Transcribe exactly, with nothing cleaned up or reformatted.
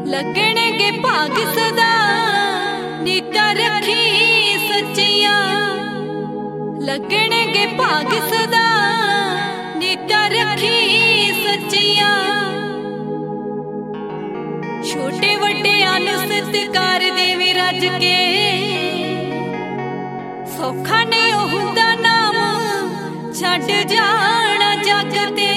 लगणगे भाग सदा नीता रखी सच्चिया। लगणगे भाग सदा नीता रखी सच्चिया। छोटे वड्डियां नूं सत्कार देवी रज के सौखा नहीं हुंदा नाम छड्ड जाना जग ते।